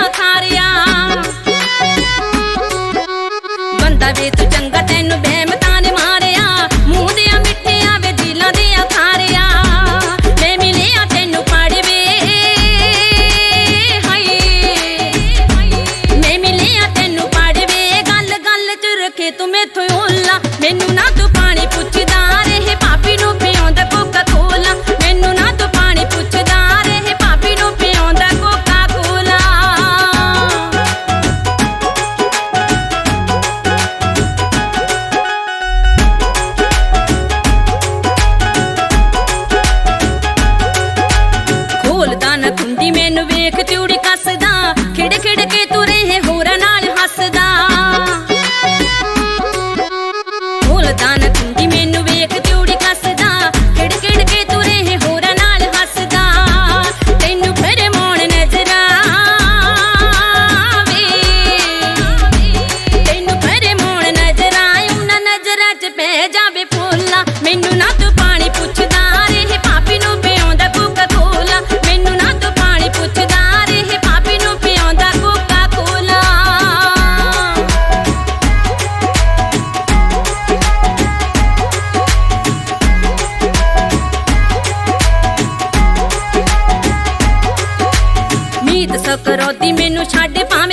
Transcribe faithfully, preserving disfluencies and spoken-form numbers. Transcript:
खारिया बंदा वे तू चंगा तेनू बहम ताने मारिया मुंह दिया मिठिया वे दिलां दिया खारिया मैं मिलिया तेनू पाड़ी वे हाय मैं मिलिया तेनू पाड़ी वे गल गल च रखे तू मैथों ओला मैनू ना तू पानी पुछदा रहे भाभी नू पियाउंदा कोका कोला मैनू ना तू पानी पुछदा रहे भाभी नू पियाउंदा कोका कोला खोलदा ना कुंडी मैनू वेख चूड़ी कसदा खिड़ खिड़ के तू रहे होरां नाल हसदा खोलदा ना कुंडी मैनू वेख चूड़ी कसदा खिड़ खिड़ के तू रहे होरां नाल हसदा तैनू फिर मौन नजर आवे तैनू फिर मौन नजर आए उन्हां नजरां च पै जावे फुल्ला मैनू ना तू पानी पुछदा रहे भाभी नू पियाउंदा कोका कोला मैनू ना तू पानी पुछदा रहे भाभी नू पियाउंदा कोका कोला मीत सकरौदी मैनू छड्ड